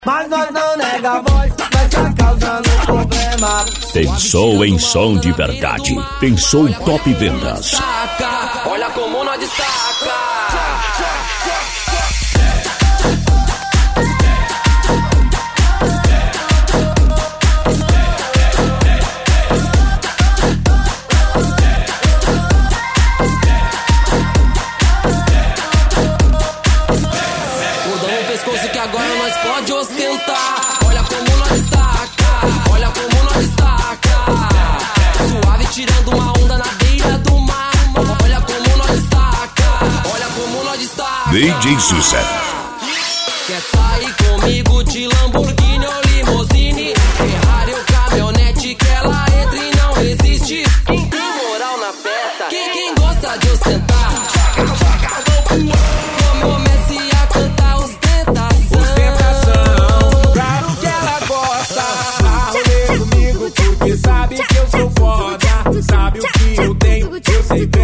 Mas nós não nega a voz, nós tá causando problema. Pensou em som de verdade? Pensou Top Vendas. Olha como nós destaca. Que agora nós pode ostentar. Olha como nós destaca, olha como nós destaca. Suave tirando uma onda na beira do mar. Olha como nós destaca, olha como nós destaca. DJ Sucesso. Quer sair comigo de Lamborghini ou limousine, Ferrari ou caminhonete, que ela entra e não resiste. Quem tem moral na festa, quem gosta de ostentar, comece a cantar os porque sabe que eu sou foda, sabe o que eu tenho, eu sei bem.